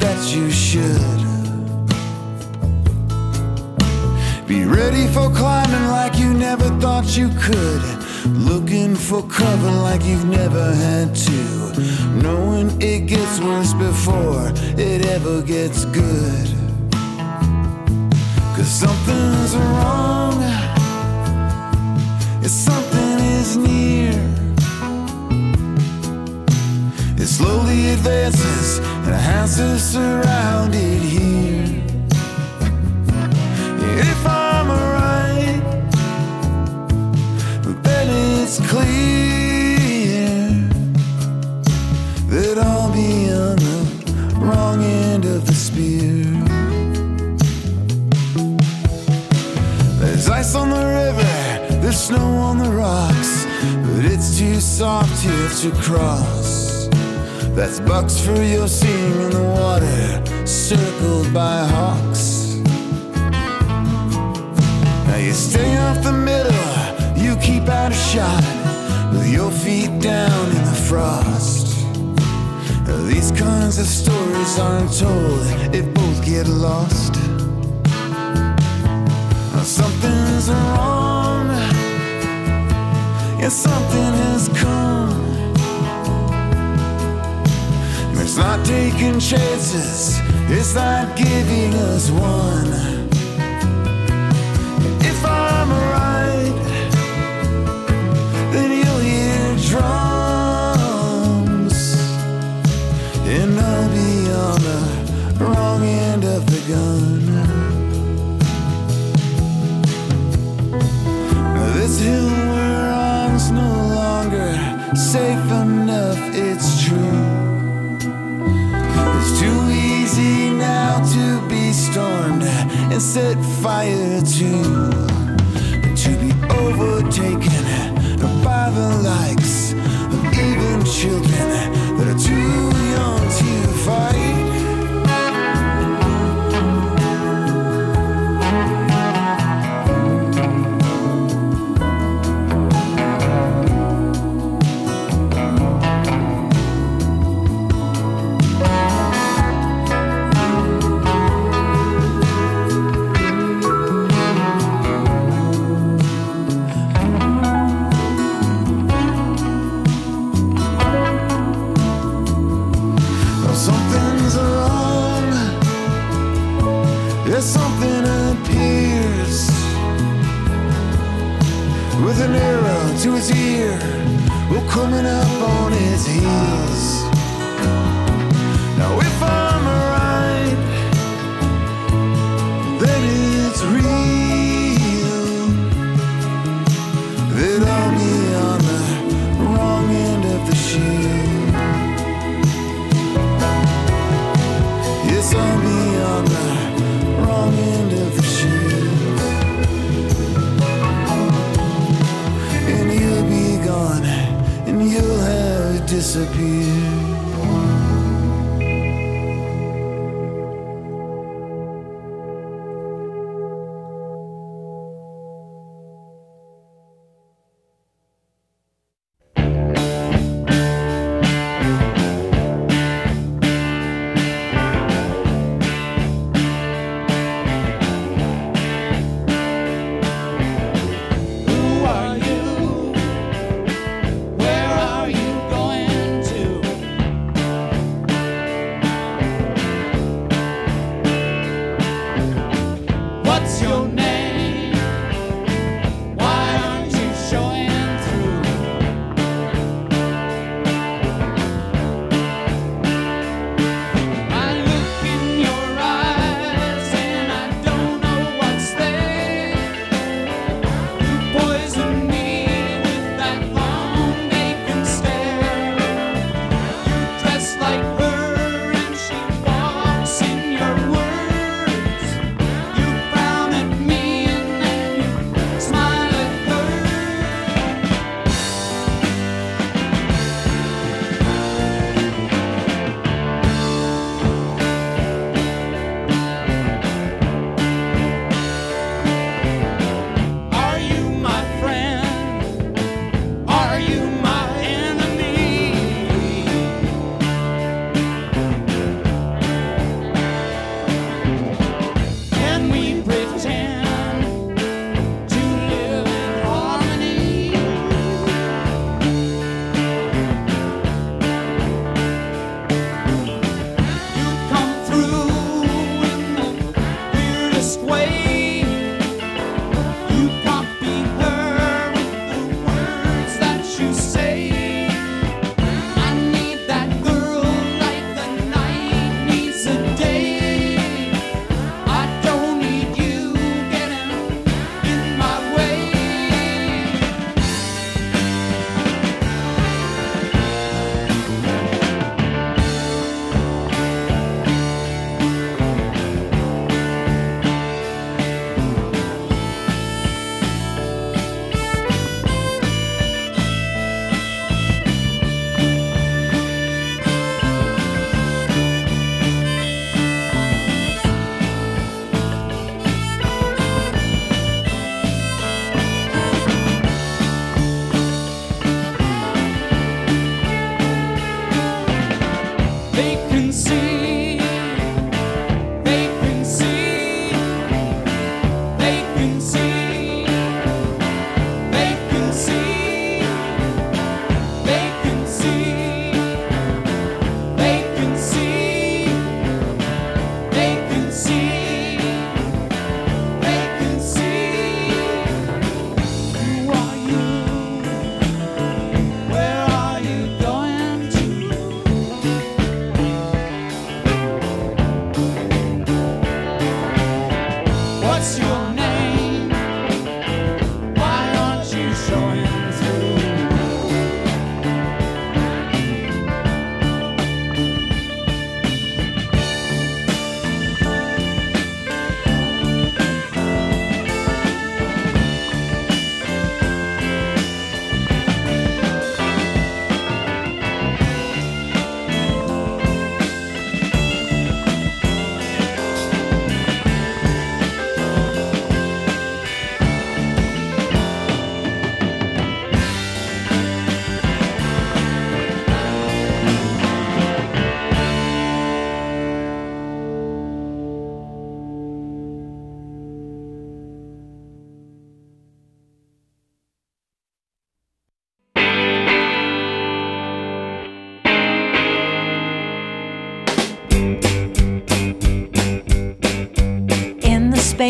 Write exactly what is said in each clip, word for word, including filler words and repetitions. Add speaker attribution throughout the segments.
Speaker 1: that you should. Be ready for climbing like you never thought you could. Looking for cover like you've never had to. Knowing it gets worse before it ever gets good. Cause something's wrong, if something is near. It slowly advances and a house is surrounded here. If I'm right, then it's clear that I'll be on the wrong end of the spear. There's ice on the river, there's snow on the rocks, but it's too soft here to cross. That's bucks for your seeing in the water, circled by hawks. Now you stay off the middle, you keep out of shot, with your feet down in the frost. Now these kinds of stories aren't told if both get lost. Now something's wrong, yeah, something has come. It's not taking chances, it's not giving us one. If I'm right, then you'll hear drums, and I'll be on the wrong end of the gun. Now this hill we're on's no longer safe enough, it's true. It's too easy now to be stormed and set fire to, to be overtaken by the likes of even children that are too young to fight. Something's wrong, yeah, something appears with an arrow to its ear, well, coming up on its heels. Now if I'm right, then it's real that I'll be on the wrong end of the shield. Yes, I'll be on the wrong end of the shield, and you'll be gone, and you'll have disappeared.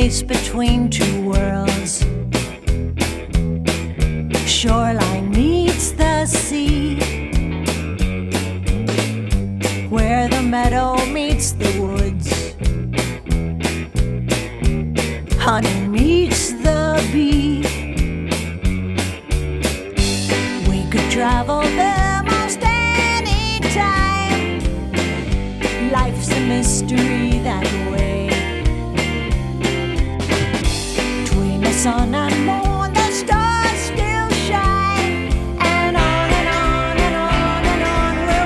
Speaker 2: space between two worlds. Shoreline meets the sea, where the meadow meets the woods, honey meets the bee. We could travel there most any time. Life's a mystery that way. Between the sun and moon, the stars still shine, and on and on and on and on we'll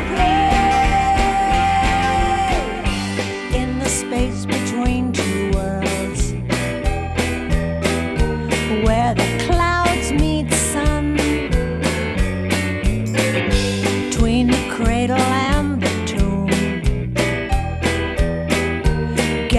Speaker 2: play in the space between two worlds, where the clouds meet sun, between the cradle and the tomb.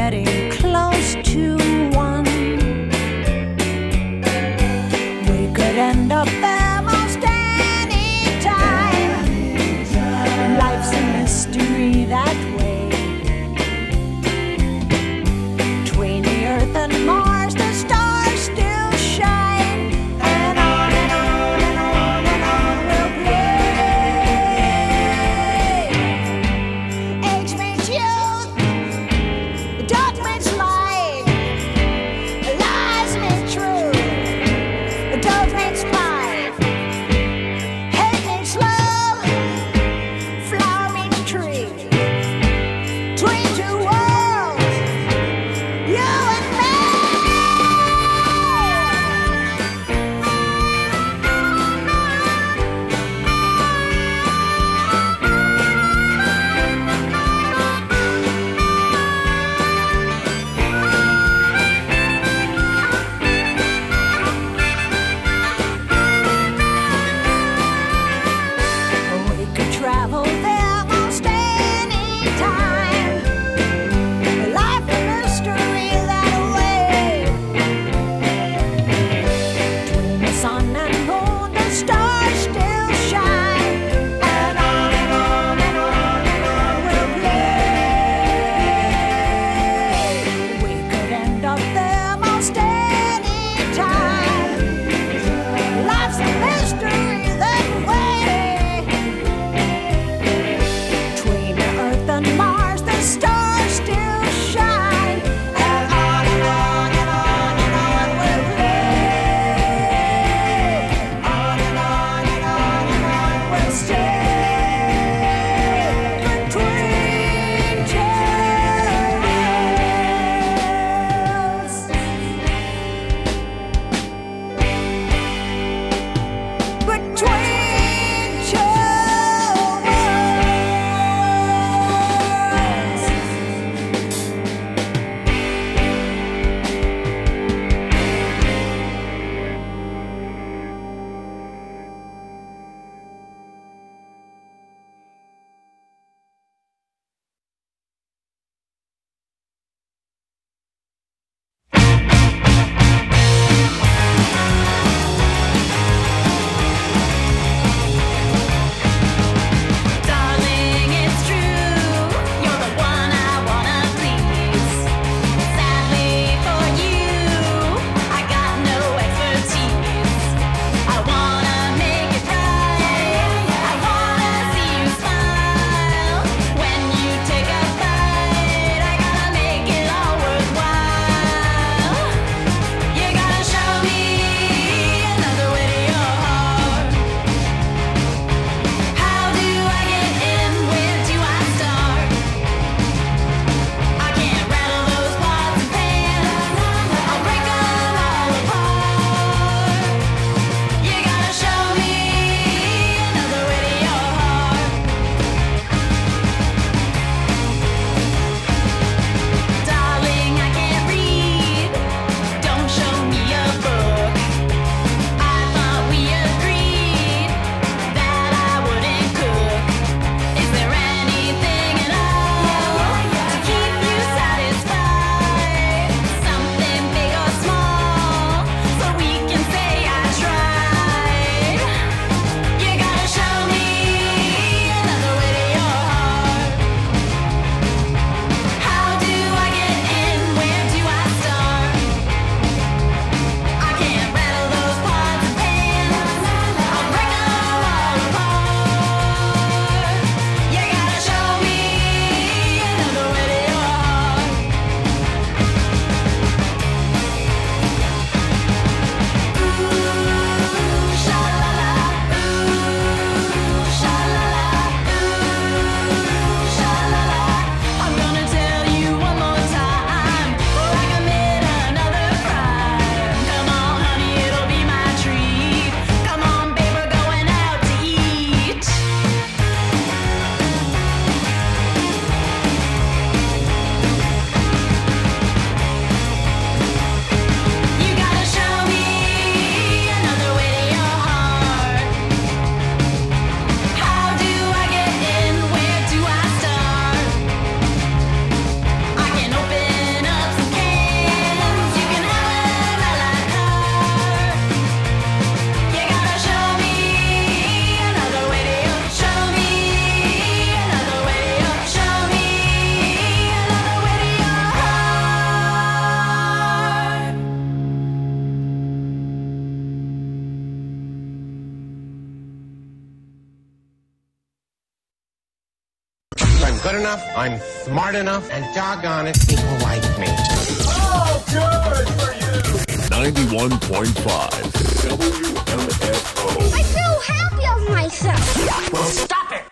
Speaker 3: I'm good enough, I'm smart enough, and doggone it, people like me.
Speaker 4: Oh, good for you!
Speaker 5: ninety-one point five W M F O.
Speaker 2: I feel happy of myself.
Speaker 4: Well, stop it!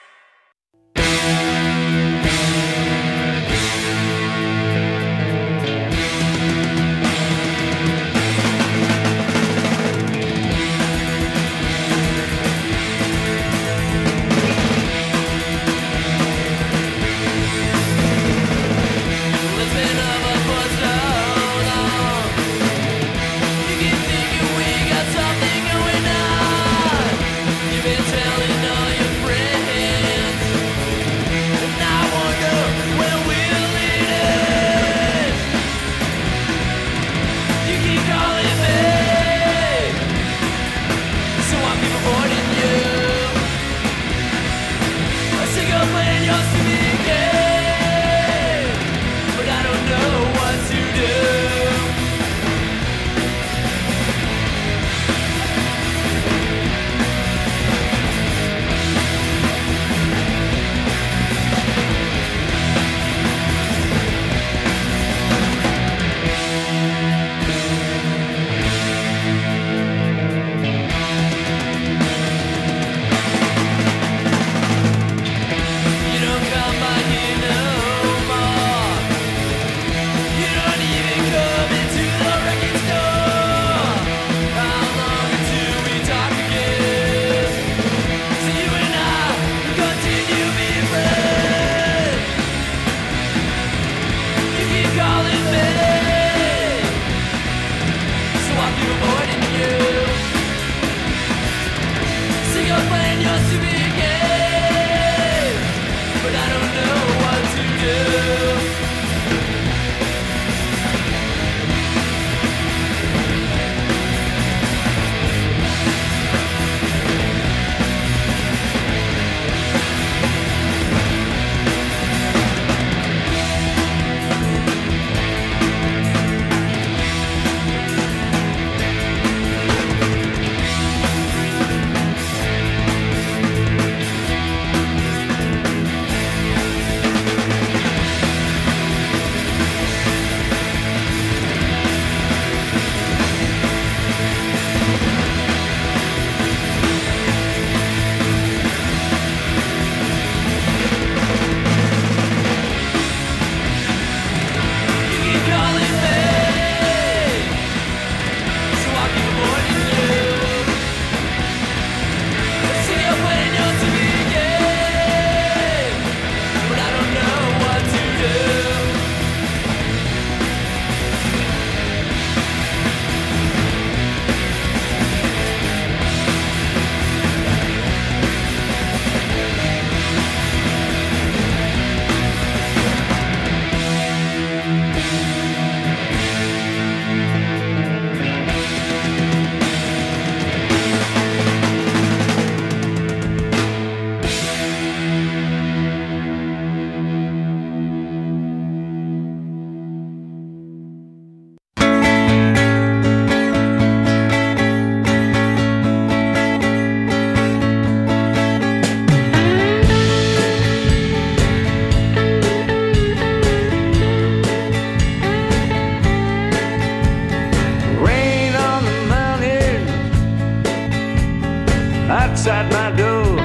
Speaker 6: outside my door.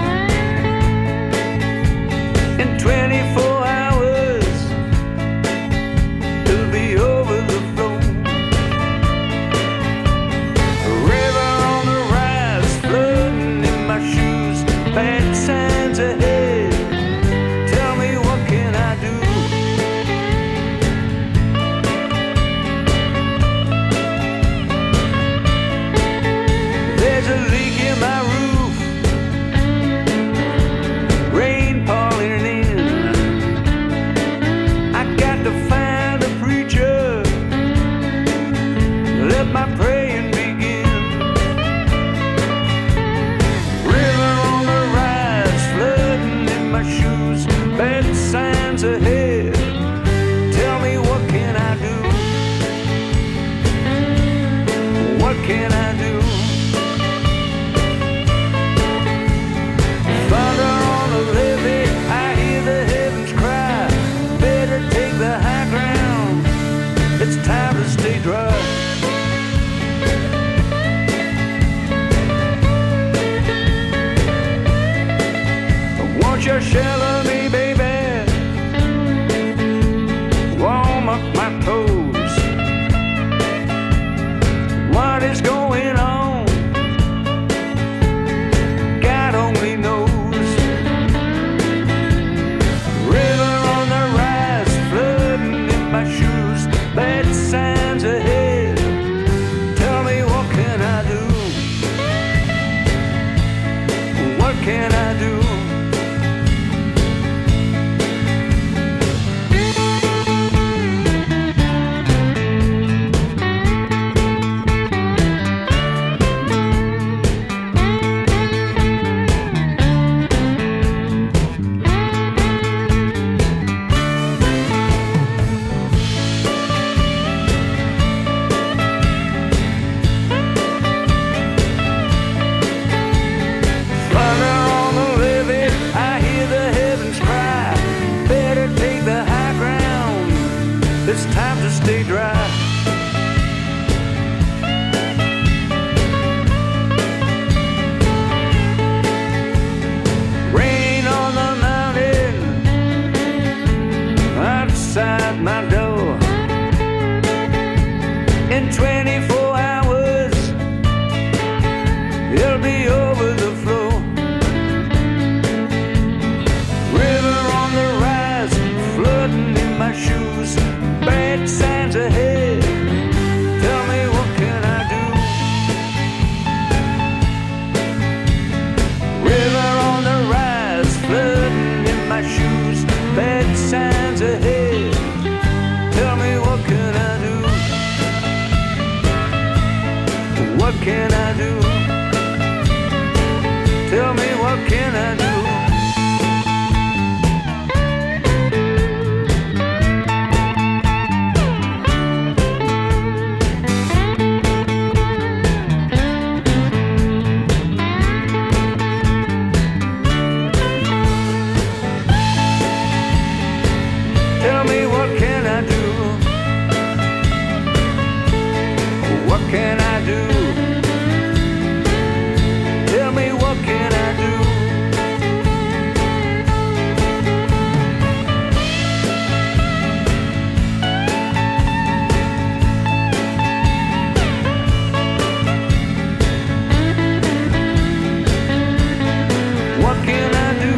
Speaker 6: In twenty-four hours, it'll be over the floor. A river on the rise, flooding in my shoes, bad signs ahead. Tell me, what can I do? There's a leak in my roof, rain pouring in. I got to find a preacher, let my praying begin. River on the rise, flooding in my shoes, bad signs ahead. Tell me, what can I do? What can I do? Thunder on the levee, I hear the heavens cry. it's time to stay dry. Rain on the mountain outside my door. In twenty-four hours, it'll be over the floor. River on the rise, flooding in my shoes. Bad signs ahead, tell me what can I do? River on the rise, flooding in my shoes. Bad signs ahead, tell me what can I do? What can I do? Tell me what can I do? Tell me what can I do? What can I do? Tell me what can I do? What can I do?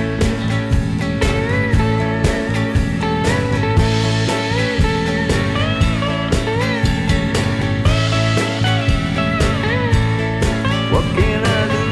Speaker 6: What can I do?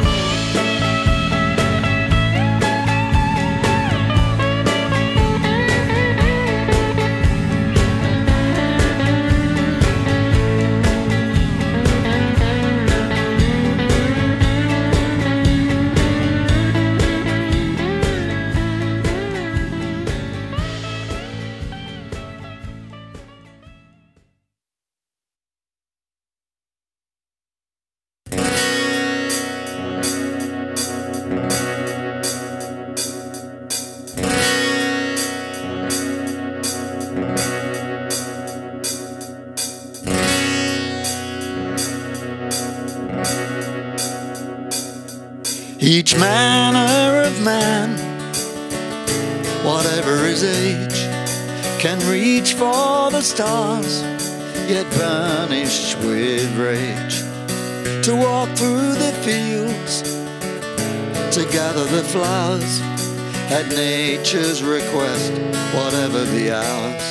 Speaker 7: Each manner of man, whatever his age, can reach for the stars, yet vanish with rage. To walk through the fields, to gather the flowers, at nature's request, whatever the hours.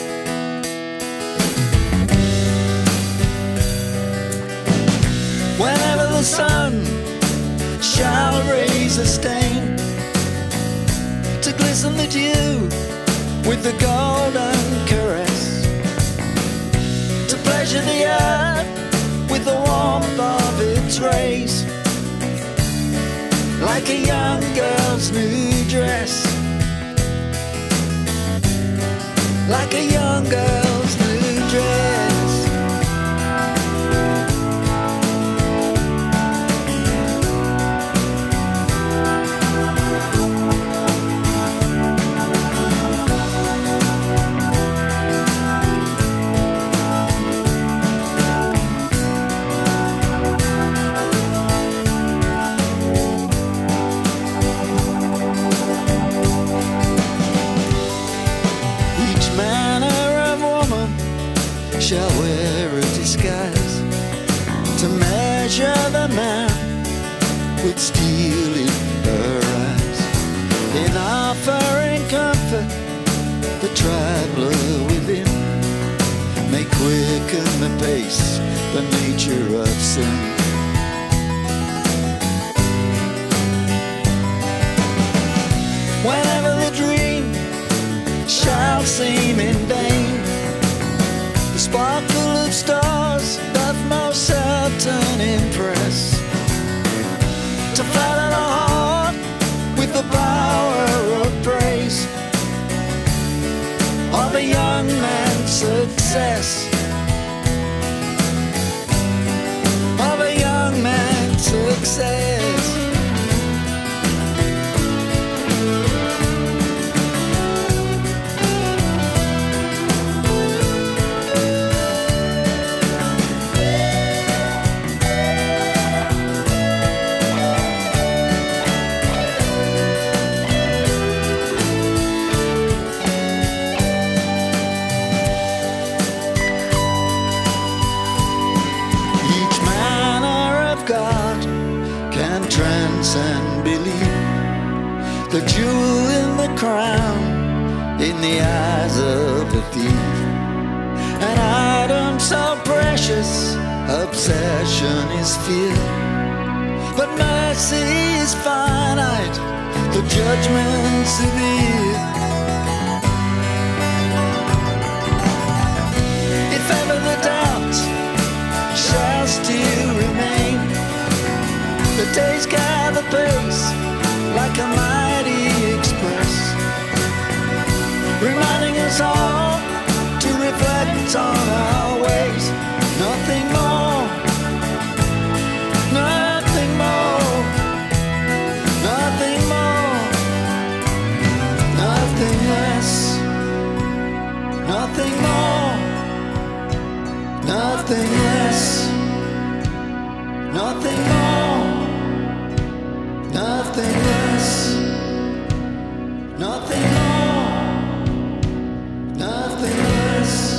Speaker 7: Whenever the sun shall raise a stain, to glisten the dew with the golden caress, to pleasure the earth with the warmth of its rays, like a young girl's new dress, like a young girl's new dress. Shall wear a disguise to measure the man with steel in her eyes. In offering comfort, the traveler within may quicken the pace, the nature of sin. Whenever the dream shall seem in vain, the sparkle of stars doth most certain impress, to flatter the heart with the power of praise of a young man's success, of a young man's success. in the eyes of a thief. An item so precious, obsession is fear. But mercy is finite, the judgment severe. If ever the doubt shall still remain, the days gather pace like a mighty express, reminding us all to reflect on our ways. Nothing more, nothing more, nothing more, nothing less, nothing more, nothing less, nothing more, nothing less, nothing more, nothing less.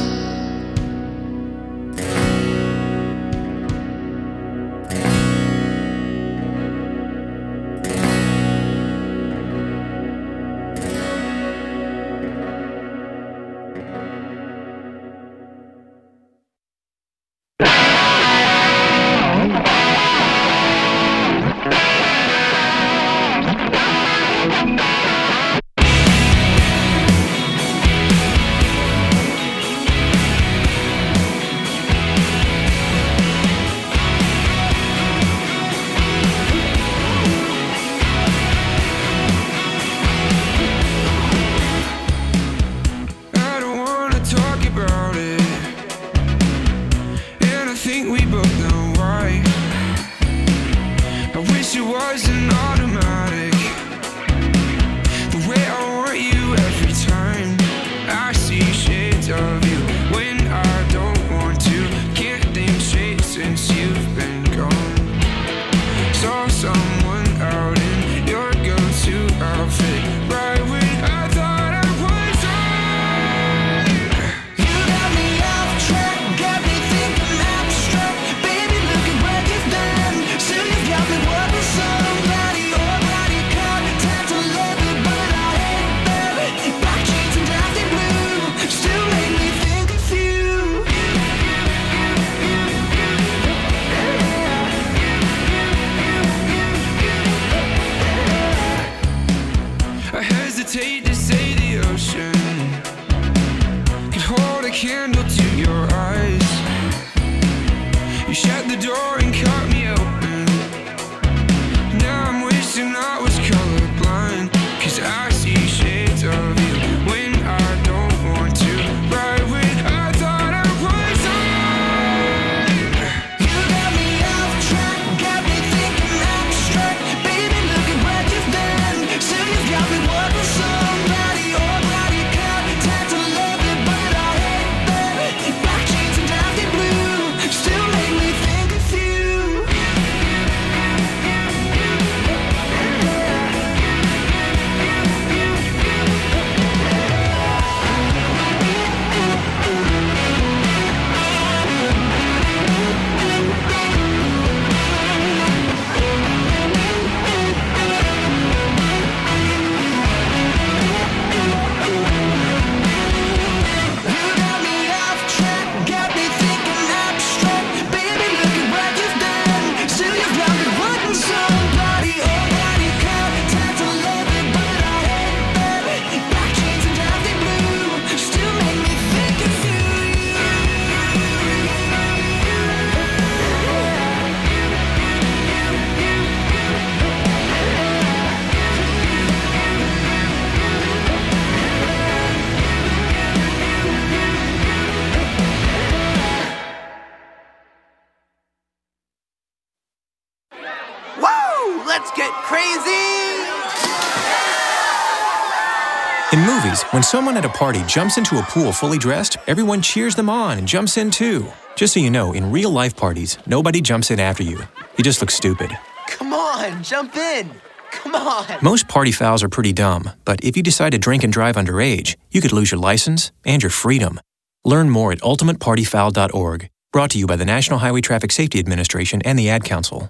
Speaker 8: In movies, when someone at a party jumps into a pool fully dressed, everyone cheers them on and jumps in too. Just so you know, in real-life parties, nobody jumps in after you. You just look stupid.
Speaker 9: Come on, jump in. Come on.
Speaker 8: Most party fouls are pretty dumb, but if you decide to drink and drive underage, you could lose your license and your freedom. Learn more at ultimate party foul dot org. Brought to you by the National Highway Traffic Safety Administration and the Ad Council.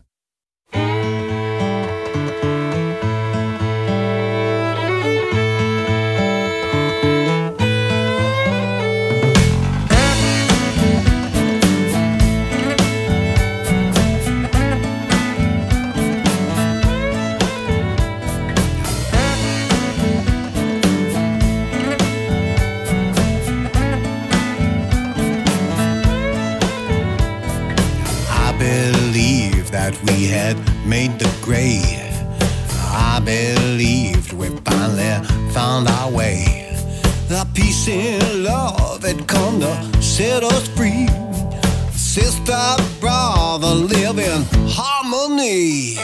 Speaker 1: we had made the grade. I believed we finally found our way. The peace and love had come to set us free. Sister, brother, live in harmony.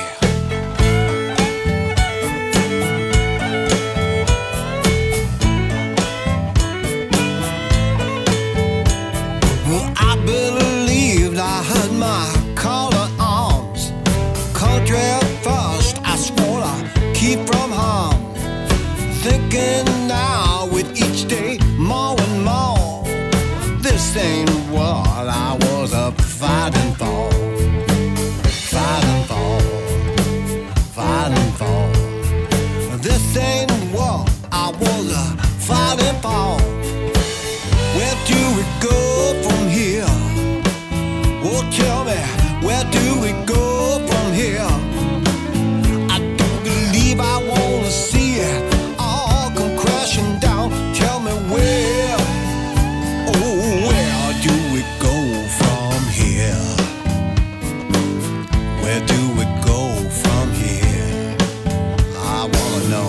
Speaker 1: Well, I believed I had my call to arms. Country first, I swore to keep from harm. Thinking now with each day more and more, this ain't what I was up fighting for. Fighting for, fighting for. This ain't what I was up fighting for. Where do we go from here? Oh, tell me, where do we go from here? I don't believe I wanna see it all come crashing down. Tell me where, oh, where do we go from here? Where do we go from here? I wanna know.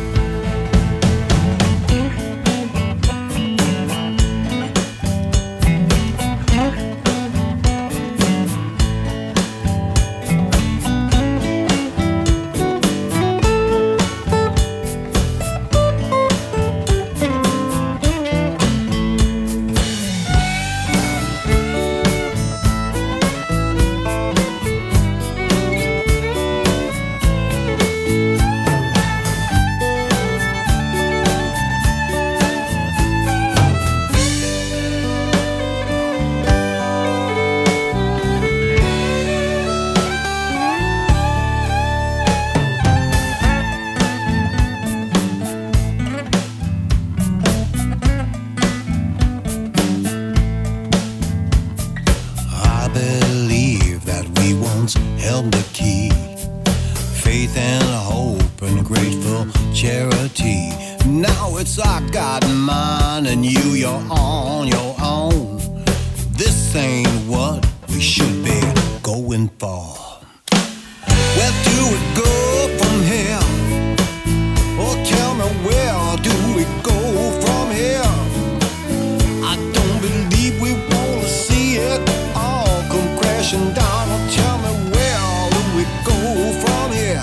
Speaker 1: I believe that we once held the key. Faith and hope and grateful charity. Now it's I got mine and you, you're on your own. This ain't what we should be going for. Where do we go from here? Oh, tell me, where do we go from here? I don't believe we wanna see it all come crashing down. Oh, tell me, where do we go from here?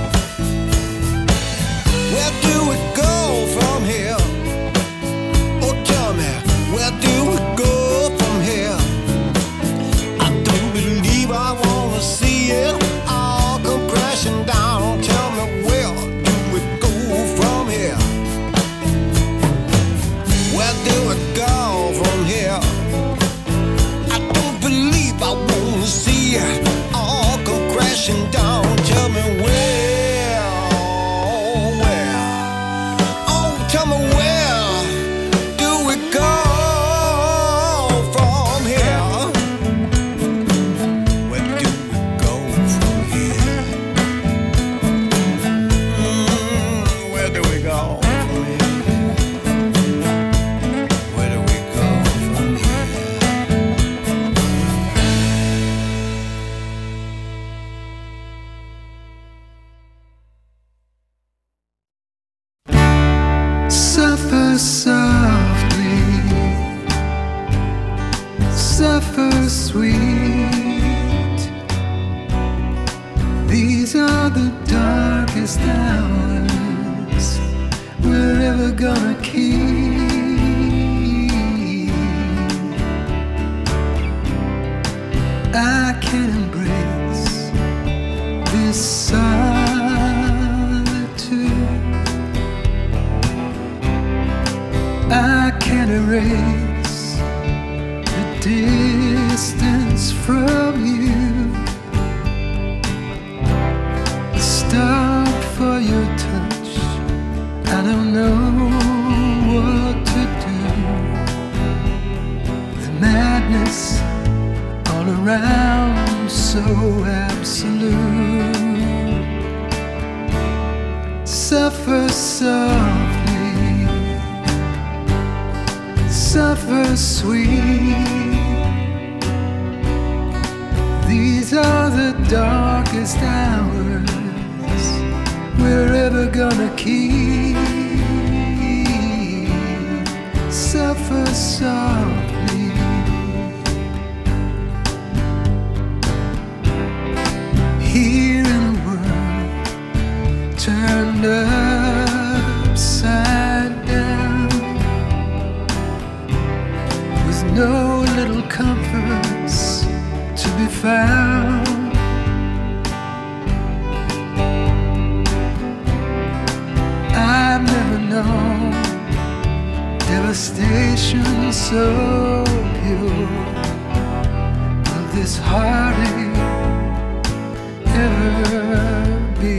Speaker 1: Where do we go from here? Oh, tell me, where do we go from here? I don't believe I wanna see it all come crashing down. Oh, tell me, where do we go from here? Where do we go from here? I don't believe I wanna see it all come crashing down. Tell me where, oh, where, oh, tell me where do we go from here? Where do we go from here? Mm, where do we go from here? Where do we go from here?
Speaker 10: Suffer softly, suffer sweet. These are the darkest hours we're ever gonna keep. I can't embrace this solitude. I can't erase the distance from you. Stop for your touch. I don't know what to do. The madness all around, so absolute. Suffer softly, suffer sweet. These These are the darkest hours we're ever gonna keep. Suffer softly. Here in a world turned upside down, with no little comforts to be found. I've never known devastation so pure. Will this heartache ever be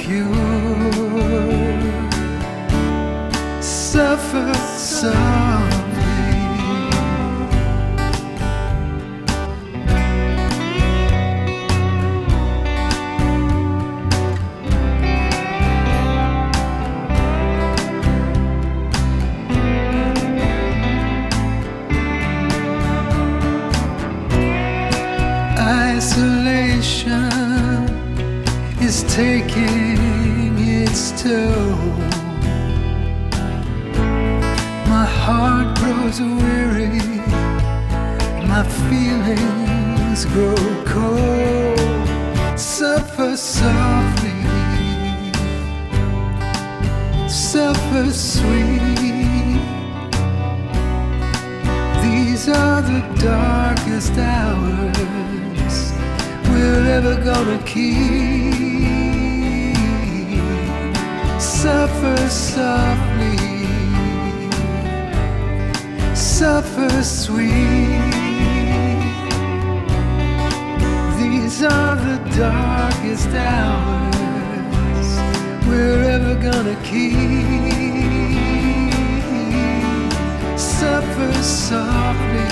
Speaker 10: cured? Suffer softly. Isolation is taking its toll. My heart grows weary, my feelings grow cold. Suffer softly, suffer sweet. These are the darkest hours we're ever gonna keep. Suffer softly, suffer sweet. These are the darkest hours we're ever gonna keep. Suffer softly.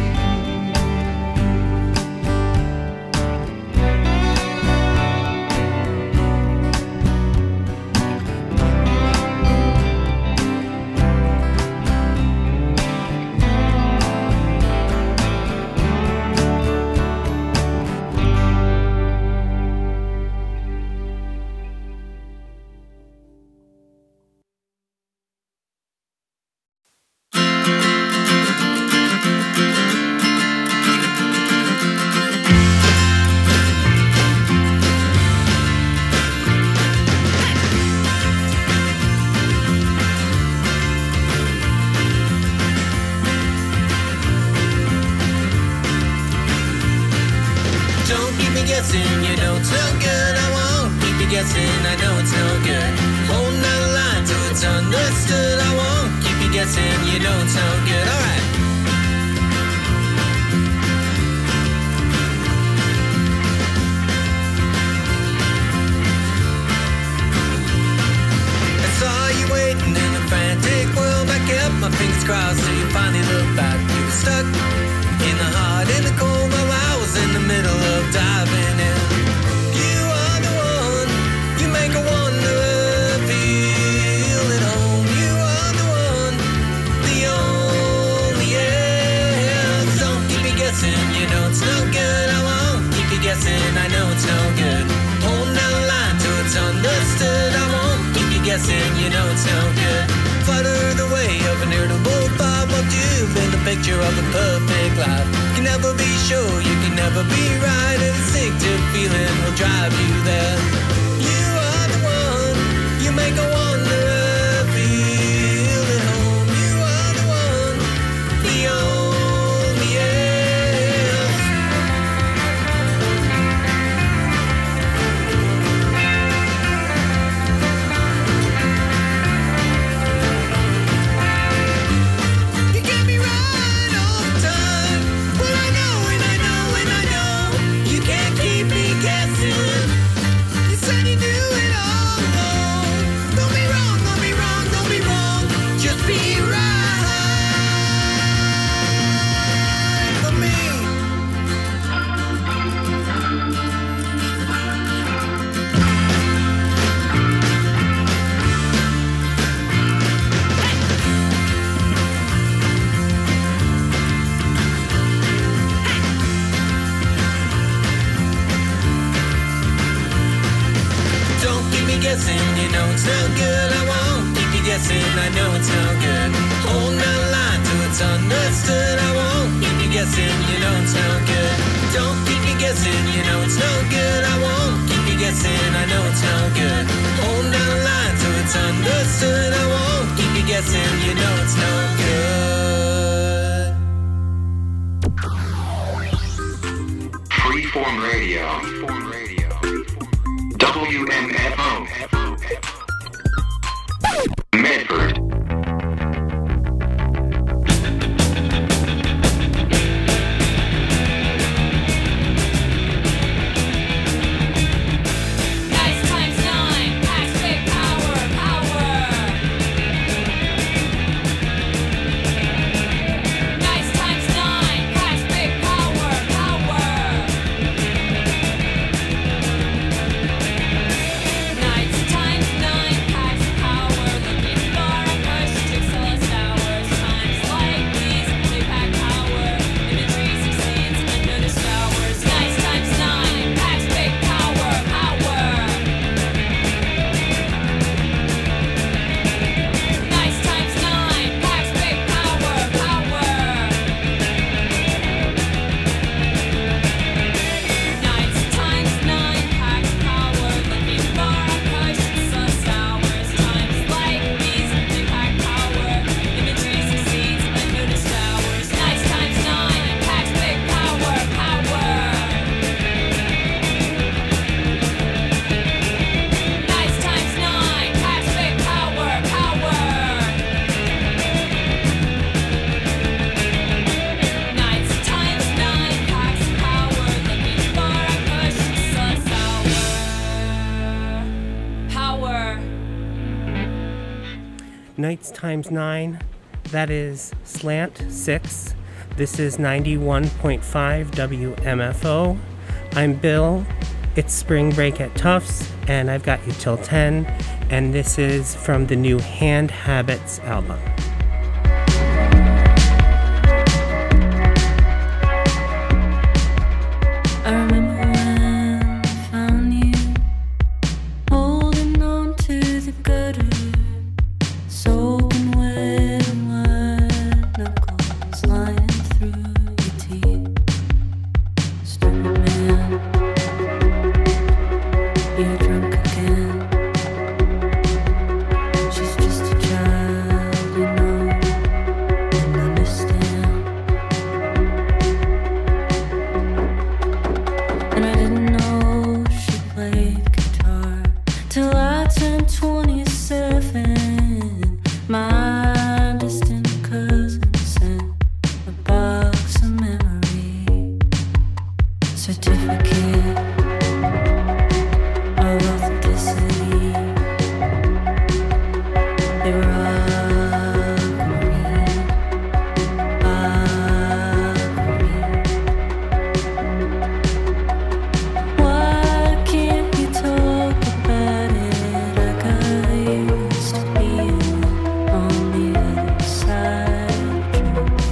Speaker 11: You know it's no good, I won't keep you guessing, I know it's no good. Holding that line till it's understood, I won't keep you guessing, you know it's no good, alright. I saw you waiting in a frantic world, I kept my fingers crossed till you finally looked back. You were stuck in the hot, in the cold, while I was in the middle of diving in. You are the one, you make a wanderer feel at home. You are the one, the only, yeah. Don't keep me guessing, you know it's no good. I won't keep you guessing, I know it's no good. Holding that line till it's understood. I won't keep you guessing, you know it's no good. Flutter the way of an irritable thought, what you've been the picture of a perfect life. You can never be sure, you can never be right. An instinctive feeling will drive you there. You are the one, you make a wanderer feel at home. You are the one, the only, yeah. You get me right all the time, but I know and I know and I know you can't keep me guessing. know it's no good.
Speaker 12: Freeform Radio. W M F O. Medford.
Speaker 13: Nights times nine, that is Slant six. This is ninety-one point five W M F O. I'm Bill. It's spring break at Tufts, and I've got you till ten. And this is from the new Hand Habits album.
Speaker 14: I remember when I found you, holding on to the gutter, soaking wet and white knuckles lying through your teeth. Stupid man, you're drunk again. She's just a child, you know, and understand. And I didn't know she played guitar till I turned twenty-seven. My distant cousin sent a box of memory certificate of authenticity. They were aquamarine, aquamarine. Why can't you talk about it? I got used to being on the other side of truth.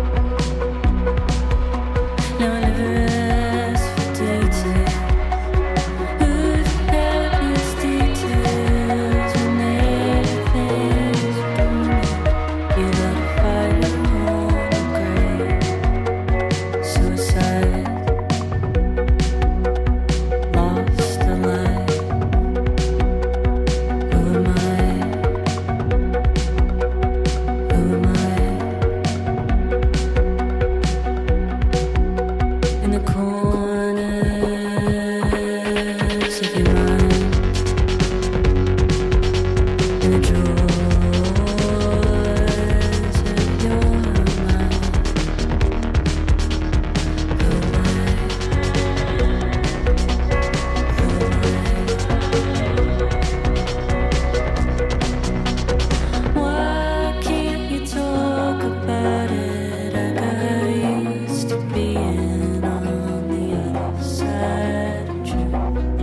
Speaker 14: Now I never ask for details. Who the hell needs details when everything's booming? You gotta fight your own grave. Suicide, lost a life. Who am I? Who am I? In the corners of your mind, in the drawers of your mind. Who am I? Who am I? Why can't you talk about it? I got used to being on the other side of truth.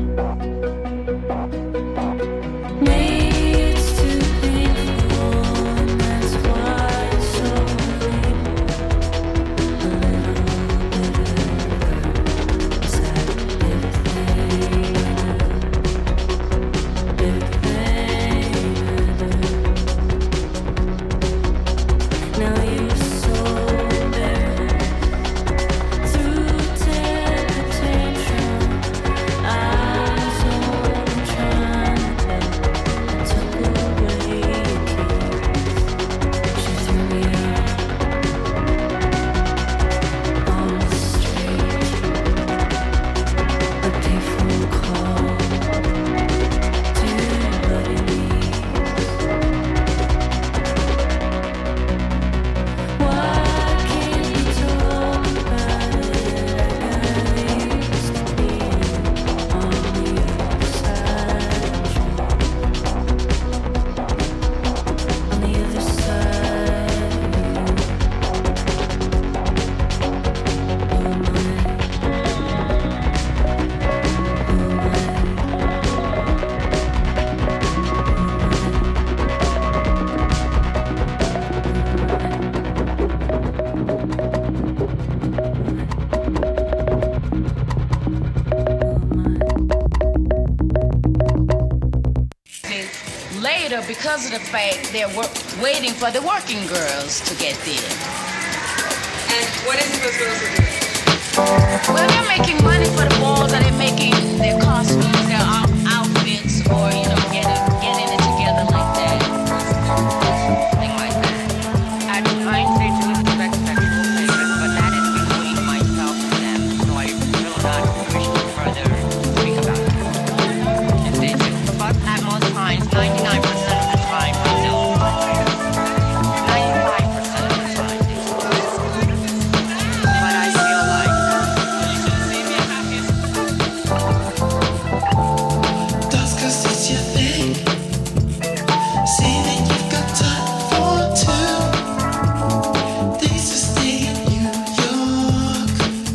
Speaker 14: Maybe it's too painful, and that's why it's so labeled. A little bit of hurt, sad everything I do, everything I do. Now you're so embarrassed through temper tantrum. I was only trying to help. I took away your keys.
Speaker 15: because of the fact they're wor- waiting for the working girls to get there.
Speaker 16: And what is it those girls are doing?
Speaker 15: Well, they're making money for the balls, or they're making their costumes, their out- outfits, or, you know, getting, getting it together like that. Something like that.
Speaker 17: I, I ain't say to expect sexual favors, but that is between myself and them, so I will not wish to further speak about it. If they do, but at most times, ninety-nine percent of the time, I know. ninety-five percent of the time, they do. But I feel like
Speaker 1: That's 'cause it's your thing. Say that you've got time for two. Things to stay in New York.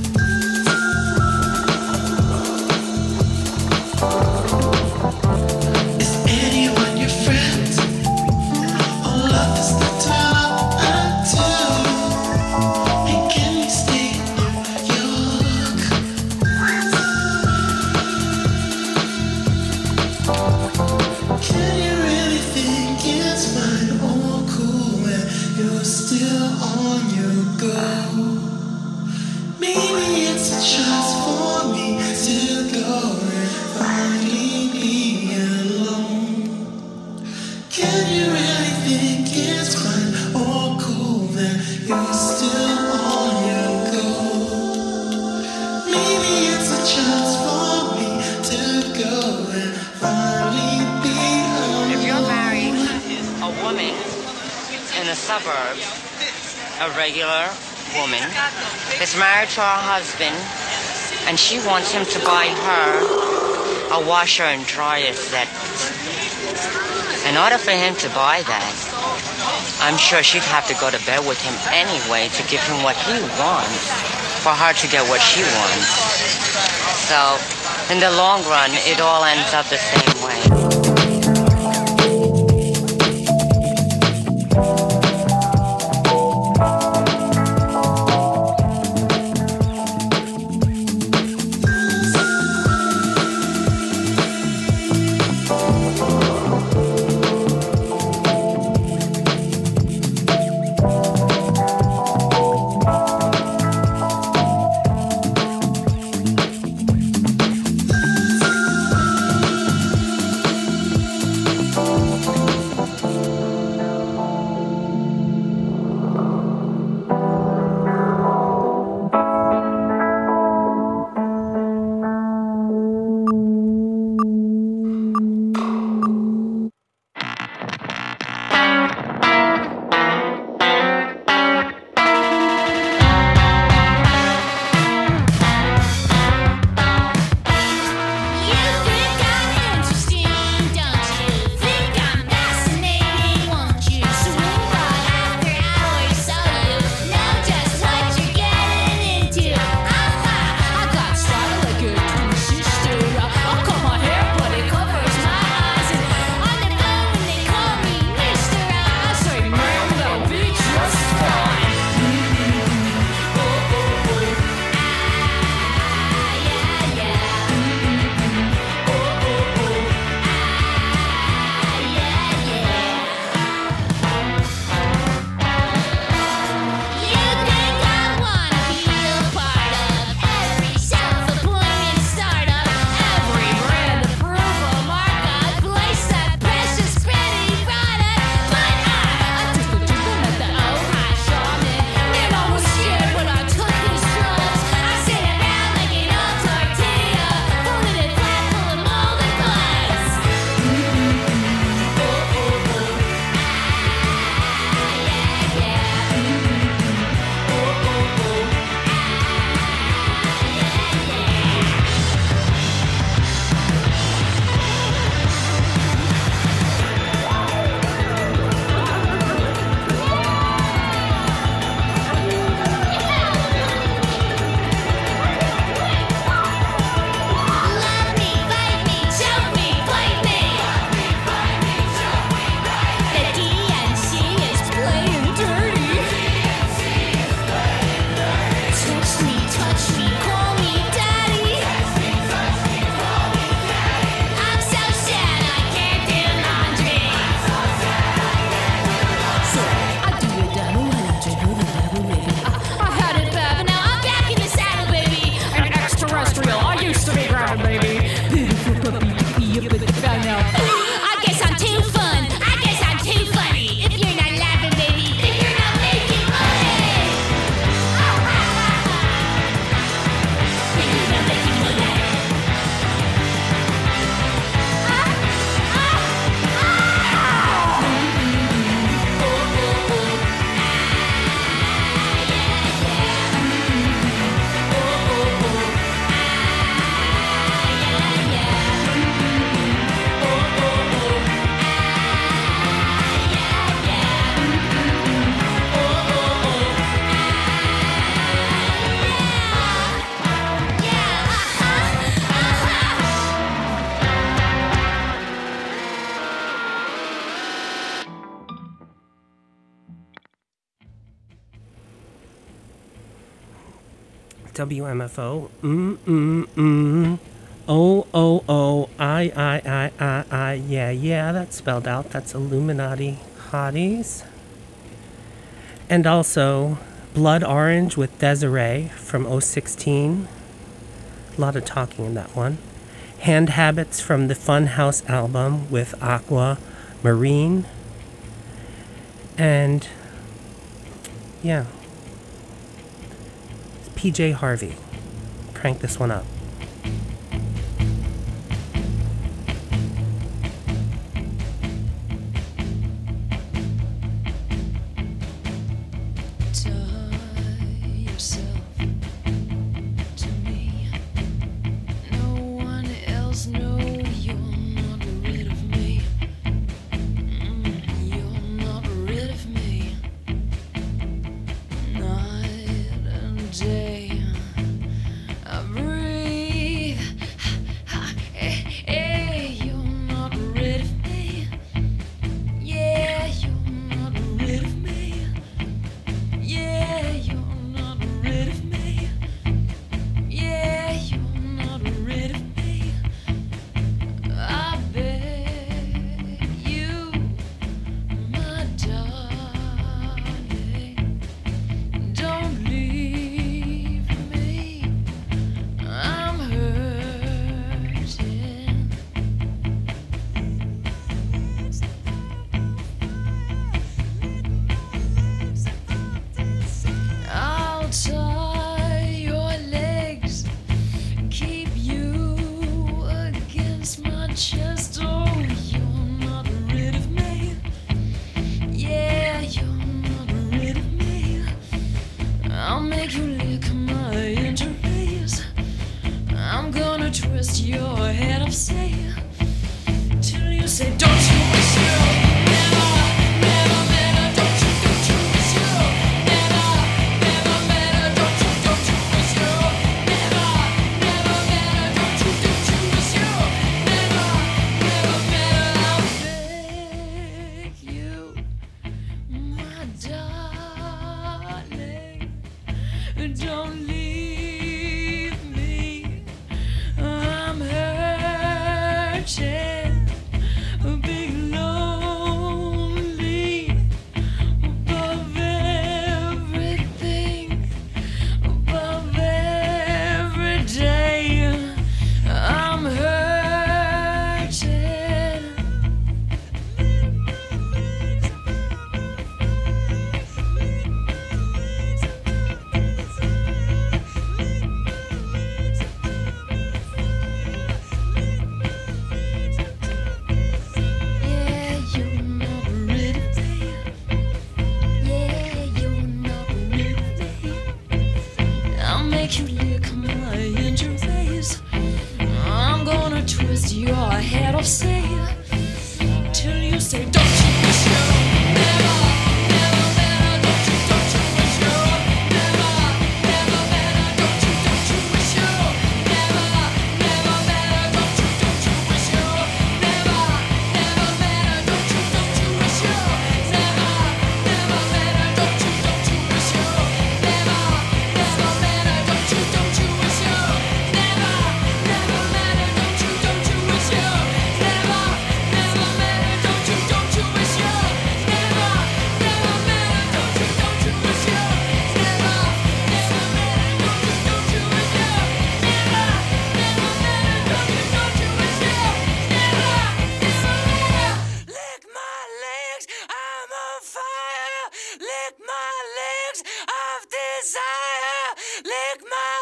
Speaker 1: Is anyone your friend? Or love is the turn up to? And can we stay in New York? Can you really think it's fine or cool when you're still on your go? Maybe it's a chance for me to go and finally be alone. Can you really think it's fine or cool that you're still on your go? Maybe it's a chance for me to go and finally be alone.
Speaker 17: if you're married a woman in the suburbs, a regular woman is married to her husband, and she wants him to buy her a washer and dryer set. In order for him to buy that, I'm sure she'd have to go to bed with him anyway to give him what he wants, for her to get what she wants. So, in the long run, it all ends up the same way.
Speaker 13: W M F O. Mm, mm, mm. O, O, O, I, I, I, I, I. Yeah, yeah, that's spelled out. That's Illuminati Hotties. And also Blood Orange with Desiree from oh sixteen. A lot of talking in that one. Hand Habits from the Funhouse album with Aqua Marine. And yeah. P J Harvey. Crank this one up.
Speaker 18: Lick my